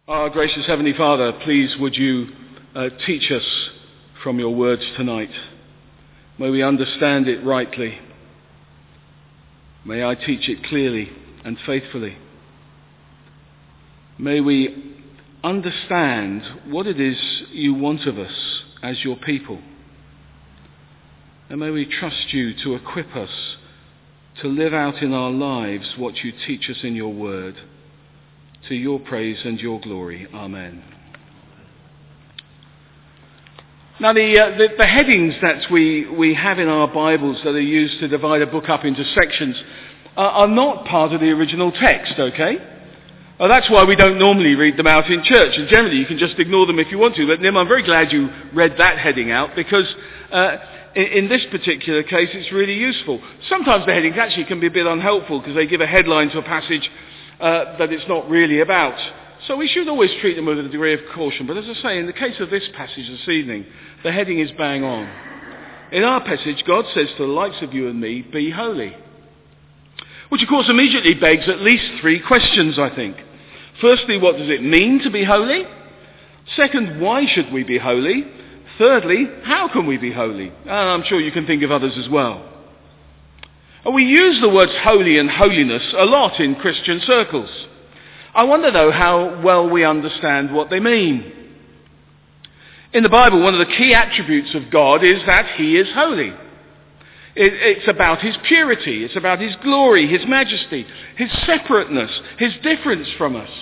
Our gracious Heavenly Father, please would you teach us from your words tonight. May we understand it rightly. May I teach it clearly and faithfully. May we understand what it is you want of us as your people. And may we trust you to equip us to live out in our lives what you teach us in your word. To your praise and your glory. Amen. Now the headings that we have in our Bibles that are used to divide a book up into sections are not part of the original text, okay? That's why we don't normally read them out in church, and generally you can just ignore them if you want to. But Nim, I'm very glad you read that heading out, because in this particular case it's really useful. Sometimes the headings actually can be a bit unhelpful because they give a headline to a passage that it's not really about. So we should always treat them with a degree of caution. But as I say, in the case of this passage this evening, the heading is bang on. In our passage, God says to the likes of you and me, be holy. Which of course immediately begs at least three questions, I think. Firstly, what does it mean to be holy? Second, why should we be holy? Thirdly, how can we be holy? And I'm sure you can think of others as well. We use the words holy and holiness a lot in Christian circles. I wonder, though, how well we understand what they mean. In the Bible, one of the key attributes of God is that he is holy. It's about his purity, it's about his glory, his majesty, his separateness, his difference from us.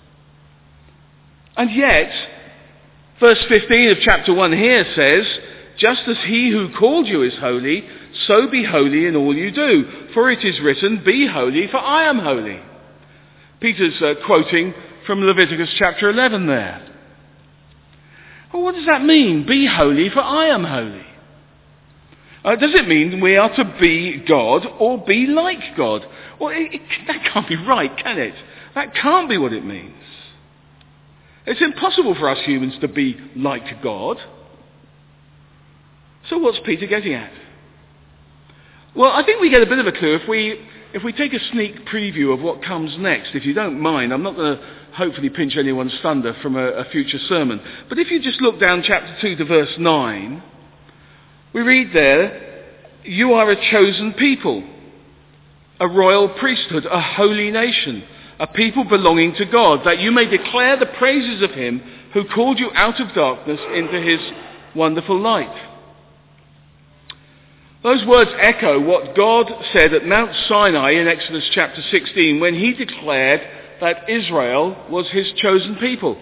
And yet, verse 15 of chapter 1 here says, just as he who called you is holy, so be holy in all you do. For it is written, be holy, for I am holy. Peter's quoting from Leviticus chapter 11 there. Well, what does that mean? Be holy, for I am holy. Does it mean we are to be God or be like God? Well, that can't be right, can it? That can't be what it means. It's impossible for us humans to be like God. So what's Peter getting at? Well, I think we get a bit of a clue if we take a sneak preview of what comes next, if you don't mind. I'm not going to hopefully pinch anyone's thunder from a future sermon. But if you just look down chapter 2 to verse 9, we read there, you are a chosen people, a royal priesthood, a holy nation, a people belonging to God, that you may declare the praises of him who called you out of darkness into his wonderful light. Those words echo what God said at Mount Sinai in Exodus chapter 16 when he declared that Israel was his chosen people.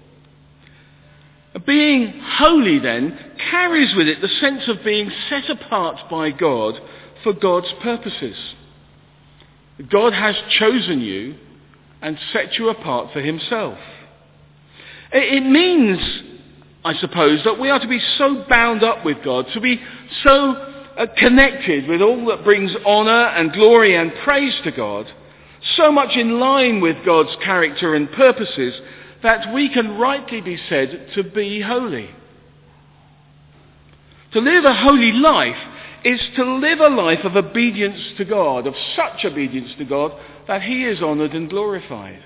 Being holy then carries with it the sense of being set apart by God for God's purposes. God has chosen you and set you apart for himself. It means, I suppose, that we are to be so bound up with God, to be so connected with all that brings honour and glory and praise to God, so much in line with God's character and purposes, that we can rightly be said to be holy. To live a holy life is to live a life of obedience to God, of such obedience to God that he is honoured and glorified.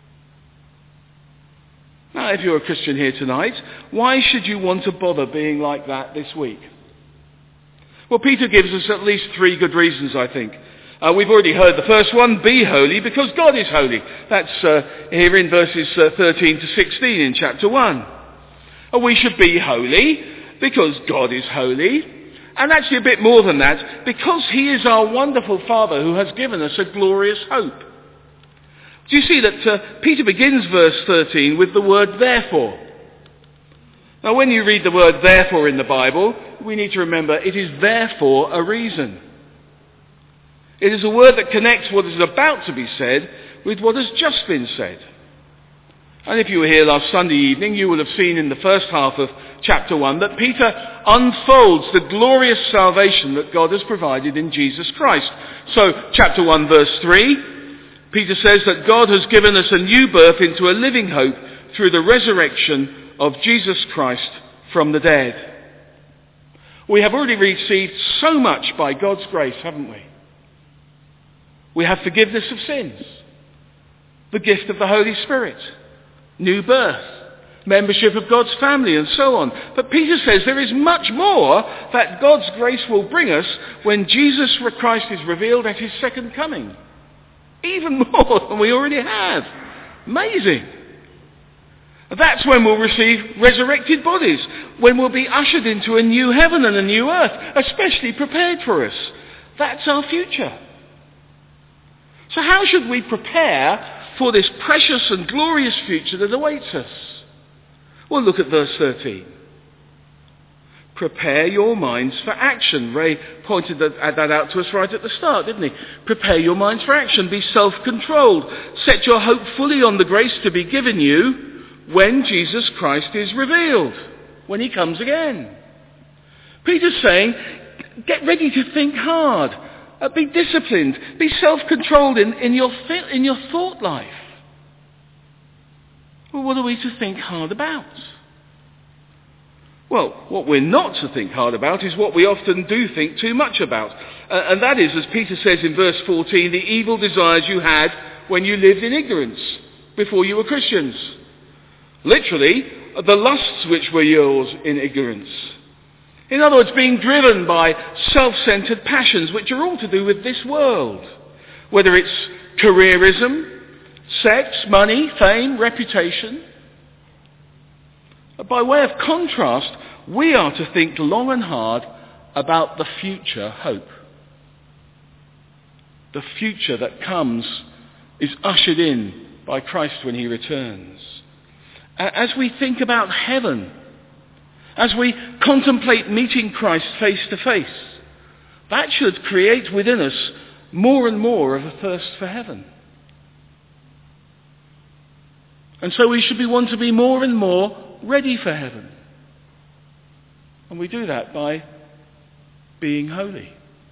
Now, if you're a Christian here tonight, why should you want to bother being like that this week? Well, Peter gives us at least three good reasons, I think. We've already heard the first one, be holy, because God is holy. That's here in verses 13 to 16 in chapter 1. We should be holy because God is holy. And actually a bit more than that, because he is our wonderful Father who has given us a glorious hope. Do you see that Peter begins verse 13 with the word therefore? Now when you read the word therefore in the Bible, we need to remember it is there for a reason. It is a word that connects what is about to be said with what has just been said. And if you were here last Sunday evening, you will have seen in the first half of chapter 1 that Peter unfolds the glorious salvation that God has provided in Jesus Christ. So chapter 1 verse 3, Peter says that God has given us a new birth into a living hope through the resurrection of Jesus Christ from the dead. We have already received so much by God's grace, haven't we? We have forgiveness of sins, the gift of the Holy Spirit, new birth, membership of God's family, and so on. But Peter says there is much more that God's grace will bring us when Jesus Christ is revealed at his second coming. Even more than we already have. Amazing. That's when we'll receive resurrected bodies, when we'll be ushered into a new heaven and a new earth, especially prepared for us. That's our future. So how should we prepare for this precious and glorious future that awaits us? Well, look at verse 13. Prepare your minds for action. Ray pointed that out to us right at the start, didn't he? Prepare your minds for action. Be self-controlled. Set your hope fully on the grace to be given you when Jesus Christ is revealed, when he comes again. Peter's saying, get ready to think hard. Be disciplined. Be self-controlled in your thought life. Well, what are we to think hard about? Well, what we're not to think hard about is what we often do think too much about. And that is, as Peter says in verse 14, the evil desires you had when you lived in ignorance, before you were Christians. Literally, the lusts which were yours in ignorance. In other words, being driven by self-centered passions which are all to do with this world. Whether it's careerism, sex, money, fame, reputation. By way of contrast, we are to think long and hard about the future hope. The future that comes is ushered in by Christ when he returns. As we think about heaven, as we contemplate meeting Christ face to face, that should create within us more and more of a thirst for heaven. And so we should want to be more and more ready for heaven. And we do that by being holy.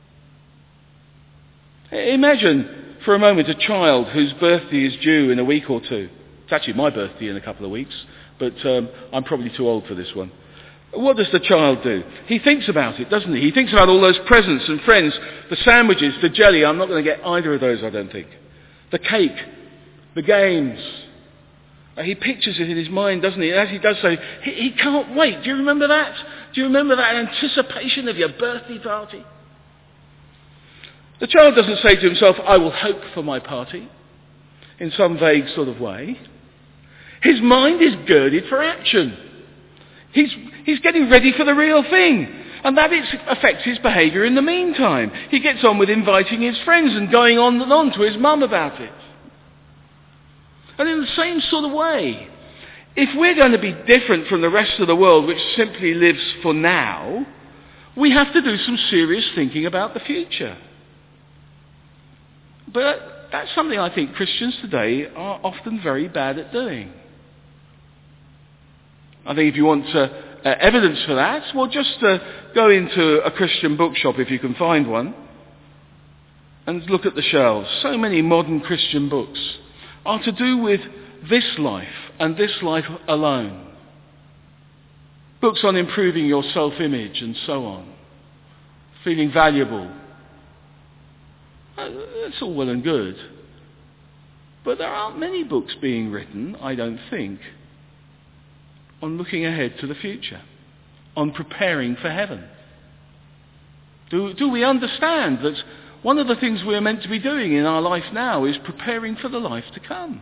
Imagine for a moment a child whose birthday is due in a week or two. It's actually my birthday in a couple of weeks, but I'm probably too old for this one. What does the child do? He thinks about it, doesn't he? He thinks about all those presents and friends, the sandwiches, the jelly. I'm not going to get either of those, I don't think. The cake, the games. He pictures it in his mind, doesn't he? And as he does so, he can't wait. Do you remember that? Do you remember that anticipation of your birthday party? The child doesn't say to himself, I will hope for my party, in some vague sort of way. His mind is girded for action. He's getting ready for the real thing. And that affects his behaviour in the meantime. He gets on with inviting his friends and going on and on to his mum about it. And in the same sort of way, if we're going to be different from the rest of the world which simply lives for now, we have to do some serious thinking about the future. But that's something I think Christians today are often very bad at doing. I think if you want evidence for that, well, just go into a Christian bookshop if you can find one and look at the shelves. So many modern Christian books are to do with this life and this life alone. Books on improving your self-image and so on. Feeling valuable. That's all well and good. But there aren't many books being written, I don't think, on looking ahead to the future, on preparing for heaven. Do we understand that one of the things we're meant to be doing in our life now is preparing for the life to come?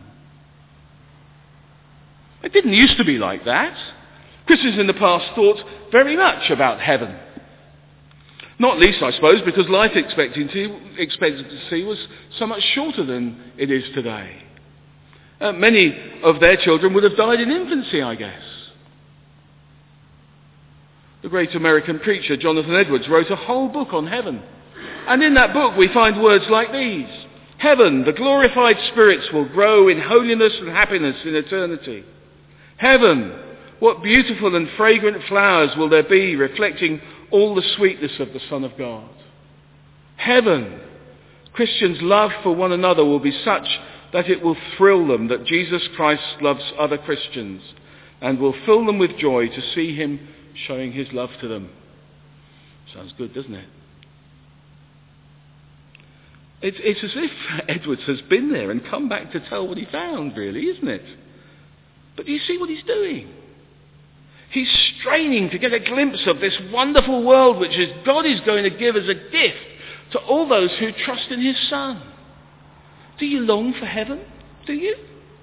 It didn't used to be like that. Christians in the past thought very much about heaven. Not least, I suppose, because life expectancy was so much shorter than it is today. Many of their children would have died in infancy, I guess. The great American preacher Jonathan Edwards wrote a whole book on heaven. And in that book we find words like these. Heaven, the glorified spirits will grow in holiness and happiness in eternity. Heaven, what beautiful and fragrant flowers will there be, reflecting all the sweetness of the Son of God. Heaven, Christians' love for one another will be such that it will thrill them that Jesus Christ loves other Christians and will fill them with joy to see him showing his love to them. Sounds good, doesn't it? It's as if Edwards has been there and come back to tell what he found, really, isn't it? But do you see what he's doing? He's straining to get a glimpse of this wonderful world which God is going to give as a gift to all those who trust in his Son. Do you long for heaven? Do you?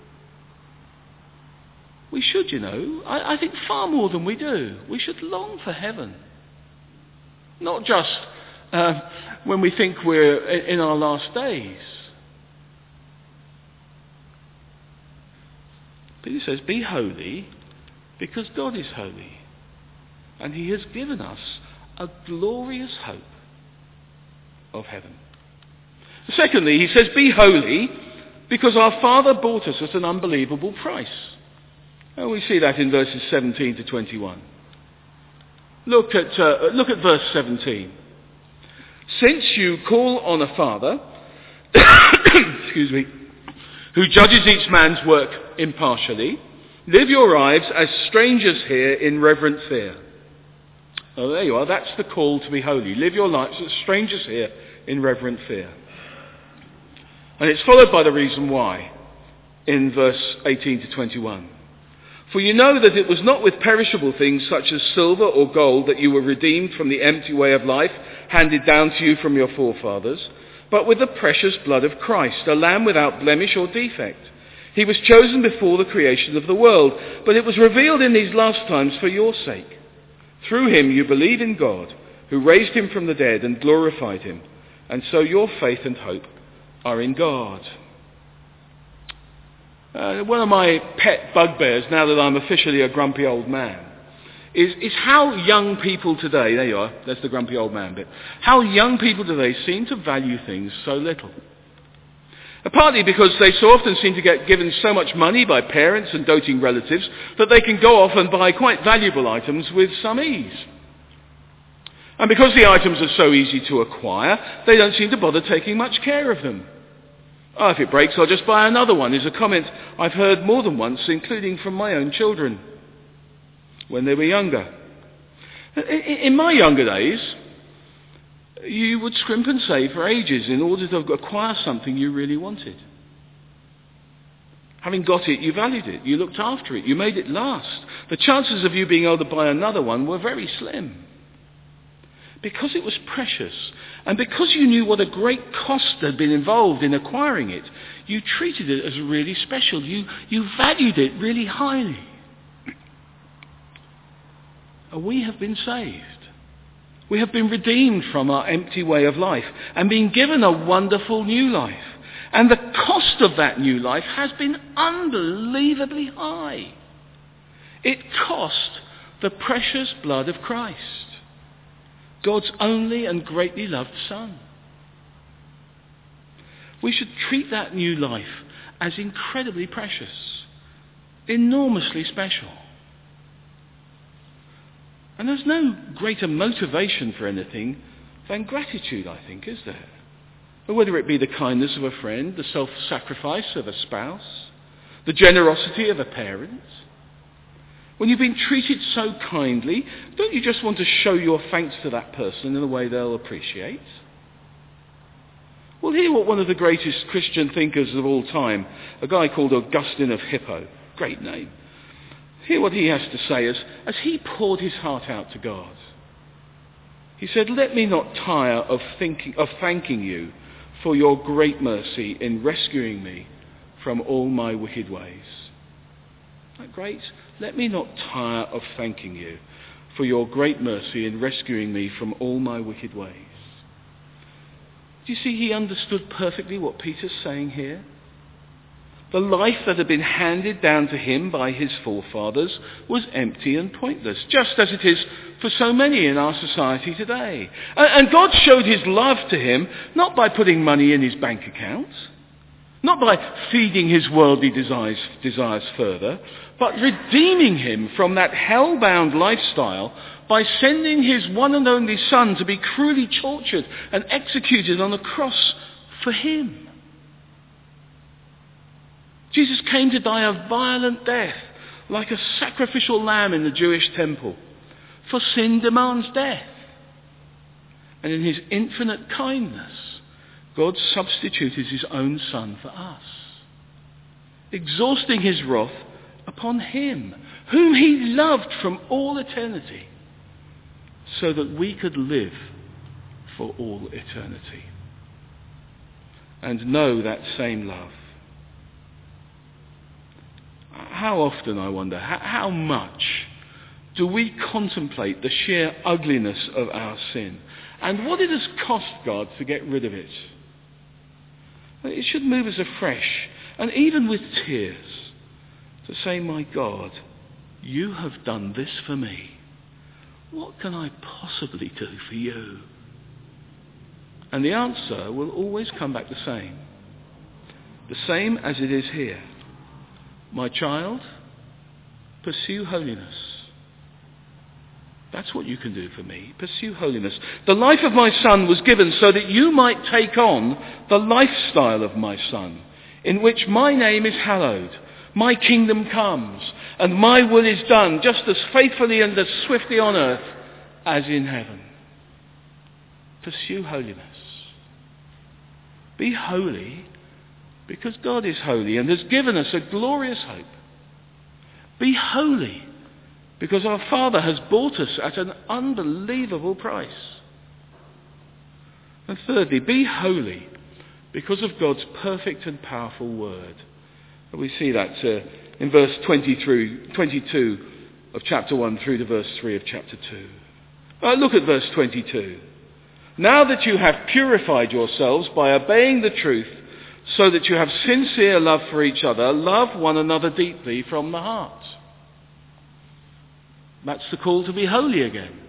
We should, I think far more than we do. We should long for heaven. Not just when we think we're in our last days. Peter says, be holy because God is holy. And he has given us a glorious hope of heaven. Secondly, he says, be holy because our Father bought us at an unbelievable price. And we see that in verses 17 to 21. Look at verse 17. Since you call on a Father, excuse me, who judges each man's work impartially, live your lives as strangers here in reverent fear. Oh, there you are. That's the call to be holy. Live your lives as strangers here in reverent fear. And it's followed by the reason why in verse 18 to 21. For you know that it was not with perishable things such as silver or gold that you were redeemed from the empty way of life handed down to you from your forefathers, but with the precious blood of Christ, a lamb without blemish or defect. He was chosen before the creation of the world, but it was revealed in these last times for your sake. Through him you believe in God, who raised him from the dead and glorified him, and so your faith and hope are in God. One of my pet bugbears, now that I'm officially a grumpy old man, is how young people today, there you are, that's the grumpy old man bit, how young people today seem to value things so little. Partly because they so often seem to get given so much money by parents and doting relatives that they can go off and buy quite valuable items with some ease. And because the items are so easy to acquire, they don't seem to bother taking much care of them. Oh, if it breaks, I'll just buy another one, is a comment I've heard more than once, including from my own children when they were younger. In my younger days, you would scrimp and save for ages in order to acquire something you really wanted. Having got it, you valued it, you looked after it, you made it last. The chances of you being able to buy another one were very slim. Because it was precious, and because you knew what a great cost had been involved in acquiring it, you treated it as really special. You valued it really highly. And we have been saved. We have been redeemed from our empty way of life and been given a wonderful new life. And the cost of that new life has been unbelievably high. It cost the precious blood of Christ, God's only and greatly loved Son. We should treat that new life as incredibly precious, enormously special. And there's no greater motivation for anything than gratitude, I think, is there? Whether it be the kindness of a friend, the self-sacrifice of a spouse, the generosity of a parent. When you've been treated so kindly, don't you just want to show your thanks to that person in a way they'll appreciate? Well, hear what one of the greatest Christian thinkers of all time, a guy called Augustine of Hippo, great name, hear what he has to say as he poured his heart out to God. He said, "Let me not tire of thanking you for your great mercy in rescuing me from all my wicked ways." Isn't that great? Let me not tire of thanking you for your great mercy in rescuing me from all my wicked ways. Do you see he understood perfectly what Peter's saying here? The life that had been handed down to him by his forefathers was empty and pointless, just as it is for so many in our society today. And God showed his love to him not by putting money in his bank account, not by feeding his worldly desires further, but redeeming him from that hell-bound lifestyle by sending his one and only Son to be cruelly tortured and executed on a cross for him. Jesus came to die a violent death, like a sacrificial lamb in the Jewish temple, for sin demands death. And in his infinite kindness, God substituted his own Son for us, exhausting his wrath upon him, whom he loved from all eternity, so that we could live for all eternity and know that same love. How often, I wonder, how much do we contemplate the sheer ugliness of our sin and what it has cost God to get rid of it? It should move us afresh, and even with tears, to say, my God, you have done this for me. What can I possibly do for you? And the answer will always come back the same as it is here. My child, pursue holiness. That's what you can do for me. Pursue holiness. The life of my Son was given so that you might take on the lifestyle of my Son, in which my name is hallowed, my kingdom comes, and my will is done just as faithfully and as swiftly on earth as in heaven. Pursue holiness. Be holy because God is holy and has given us a glorious hope. Be holy because our Father has bought us at an unbelievable price. And thirdly, be holy because of God's perfect and powerful word. We see that in verse 22 of chapter 1 through to verse 3 of chapter 2. Look at verse 22. Now that you have purified yourselves by obeying the truth, so that you have sincere love for each other, love one another deeply from the heart. That's the call to be holy again.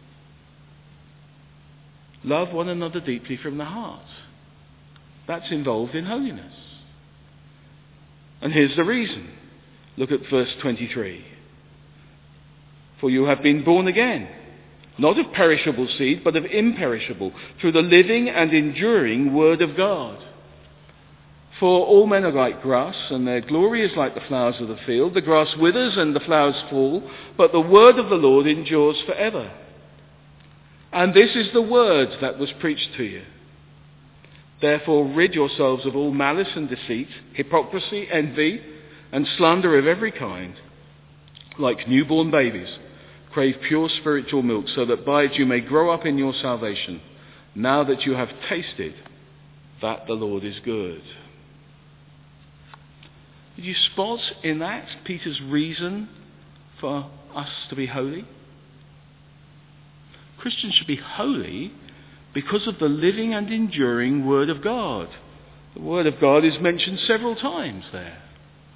Love one another deeply from the heart. That's involved in holiness. And here's the reason. Look at verse 23. For you have been born again, not of perishable seed, but of imperishable, through the living and enduring word of God. For all men are like grass, and their glory is like the flowers of the field. The grass withers and the flowers fall, but the word of the Lord endures forever. And this is the word that was preached to you. Therefore rid yourselves of all malice and deceit, hypocrisy, envy, and slander of every kind. Like newborn babies, crave pure spiritual milk, so that by it you may grow up in your salvation, now that you have tasted that the Lord is good. Did you spot in that Peter's reason for us to be holy? Christians should be holy because of the living and enduring Word of God. The Word of God is mentioned several times there.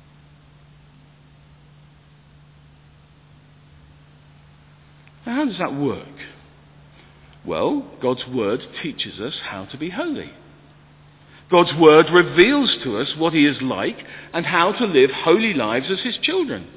Now, how does that work? Well, God's Word teaches us how to be holy. God's Word reveals to us what He is like and how to live holy lives as His children.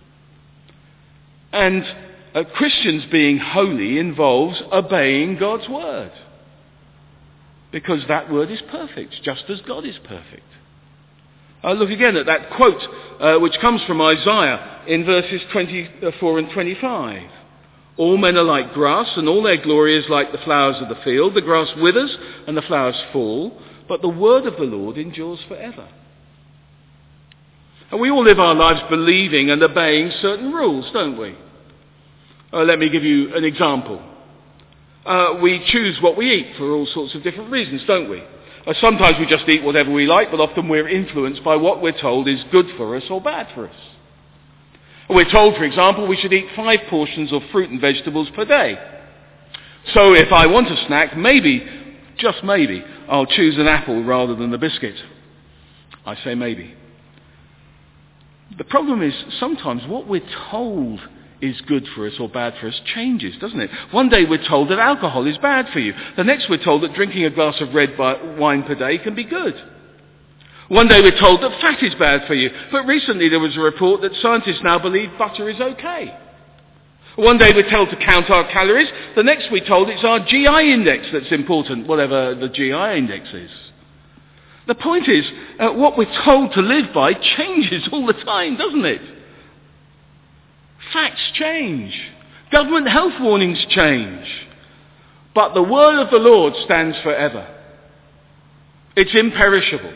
And Christians being holy involves obeying God's Word, because that Word is perfect, just as God is perfect. Look again at that quote which comes from Isaiah in verses 24 and 25. All men are like grass, and all their glory is like the flowers of the field. The grass withers and the flowers fall, but the word of the Lord endures forever. And we all live our lives believing and obeying certain rules, don't we? Let me give you an example. We choose what we eat for all sorts of different reasons, don't we? Sometimes we just eat whatever we like, but often we're influenced by what we're told is good for us or bad for us. We're told, for example, we should eat 5 portions of fruit and vegetables per day. So if I want a snack, maybe, just maybe, I'll choose an apple rather than the biscuit. I say maybe. The problem is sometimes what we're told is good for us or bad for us changes, doesn't it? One day we're told that alcohol is bad for you. The next we're told that drinking a glass of red wine per day can be good. One day we're told that fat is bad for you, but recently there was a report that scientists now believe butter is okay. One day we're told to count our calories, the next we're told it's our GI index that's important, whatever the GI index is. The point is, what we're told to live by changes all the time, doesn't it? Facts change. Government health warnings change. But the word of the Lord stands forever. It's imperishable.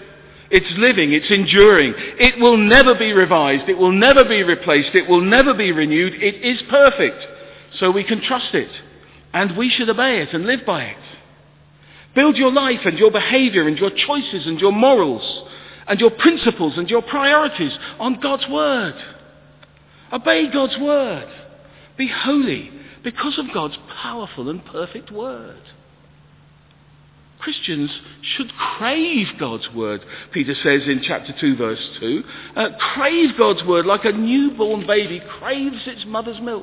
It's living, it's enduring. It will never be revised, it will never be replaced, it will never be renewed. It is perfect. So we can trust it. And we should obey it and live by it. Build your life and your behaviour and your choices and your morals and your principles and your priorities on God's word. Obey God's word. Be holy because of God's powerful and perfect word. Christians should crave God's word, Peter says in chapter 2, verse 2. Crave God's word like a newborn baby craves its mother's milk.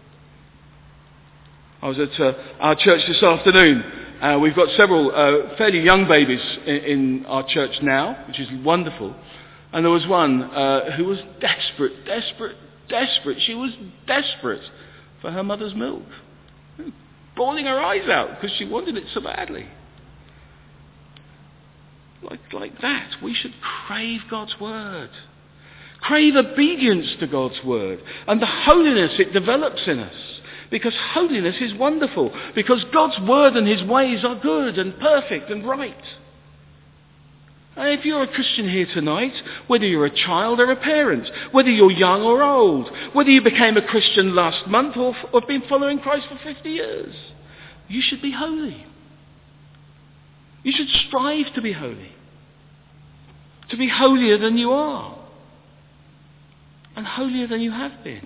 I was at our church this afternoon. We've got several fairly young babies in our church now, which is wonderful. And there was one who was desperate. She was desperate for her mother's milk. Bawling her eyes out because she wanted it so badly. Like that, we should crave God's word. Crave obedience to God's word and the holiness it develops in us. Because holiness is wonderful. Because God's word and his ways are good and perfect and right. And if you're a Christian here tonight, whether you're a child or a parent, whether you're young or old, whether you became a Christian last month or have been following Christ for 50 years, you should be holy. You should strive to be holy. To be holier than you are. And holier than you have been.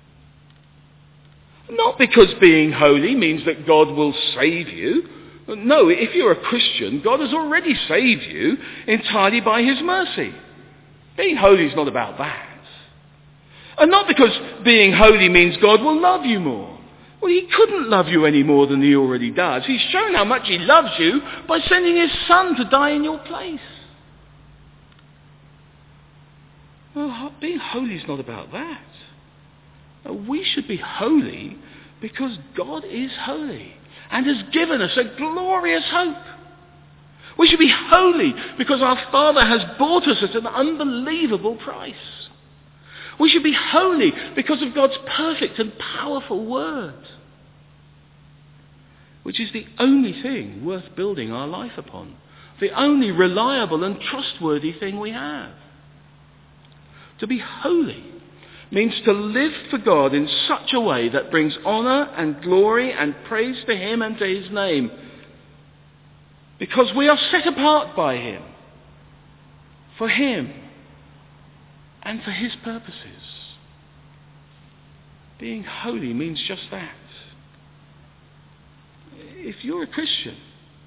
Not because being holy means that God will save you. No, if you're a Christian, God has already saved you entirely by his mercy. Being holy is not about that. And not because being holy means God will love you more. Well, he couldn't love you any more than he already does. He's shown how much he loves you by sending his son to die in your place. Well, being holy is not about that. We should be holy because God is holy and has given us a glorious hope. We should be holy because our Father has bought us at an unbelievable price. We should be holy because of God's perfect and powerful word, which is the only thing worth building our life upon, the only reliable and trustworthy thing we have. To be holy means to live for God in such a way that brings honour and glory and praise to him and to his name. Because we are set apart by him, for him, and for his purposes. Being holy means just that. If you're a Christian,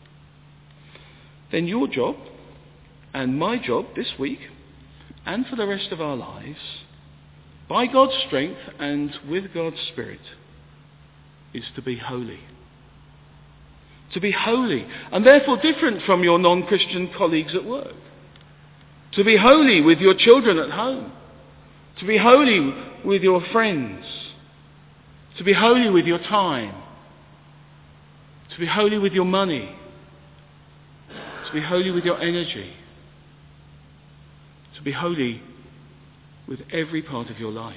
then your job and my job this week and for the rest of our lives, by God's strength and with God's Spirit, is to be holy. To be holy, and therefore different from your non-Christian colleagues at work. To be holy with your children at home. To be holy with your friends. To be holy with your time. To be holy with your money. To be holy with your energy. To be holy with every part of your life.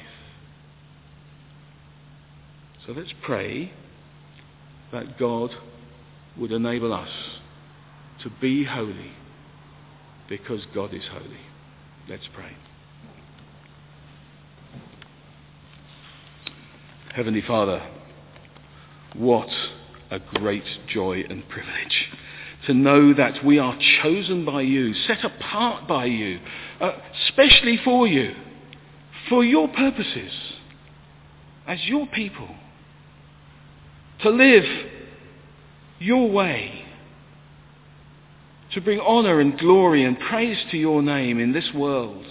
So let's pray that God would enable us to be holy because God is holy. Let's pray. Heavenly Father, what a great joy and privilege to know that we are chosen by you, set apart by you, specially for you, for your purposes, as your people, to live your way, to bring honour and glory and praise to your name in this world,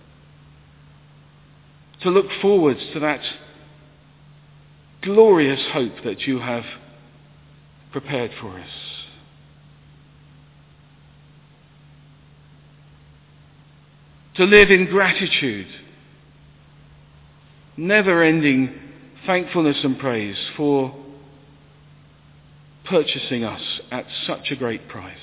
to look forwards to that glorious hope that you have prepared for us. To live in gratitude, never-ending thankfulness and praise for purchasing us at such a great price.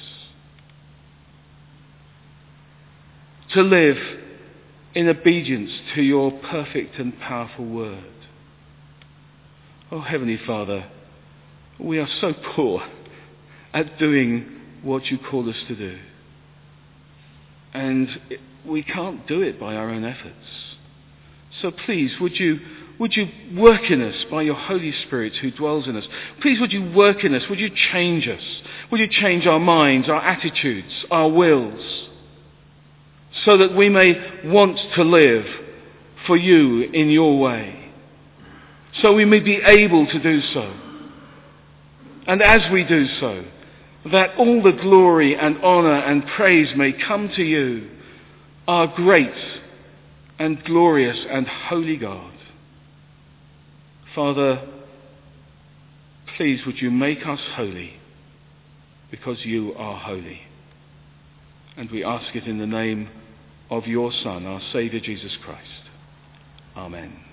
To live in obedience to your perfect and powerful word. Oh, Heavenly Father, we are so poor at doing what you call us to do. And we can't do it by our own efforts. So please, would you work in us by your Holy Spirit who dwells in us? Please, would you work in us? Would you change us? Would you change our minds, our attitudes, our wills, so that we may want to live for you in your way, so we may be able to do so. And as we do so, that all the glory and honour and praise may come to you, our great and glorious and holy God. Father, please would you make us holy, because you are holy. And we ask it in the name of your Son, our Saviour Jesus Christ. Amen.